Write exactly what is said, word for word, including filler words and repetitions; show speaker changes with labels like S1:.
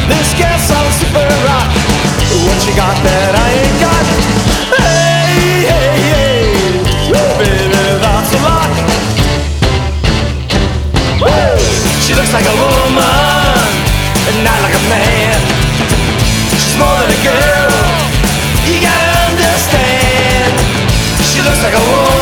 S1: This girl's so super rock. What you got that I ain't got? Hey, hey, hey, woo, baby, that's a lot. Woo! She looks like a woman and not like a man. She's more than a girl, you gotta understand. She looks like a woman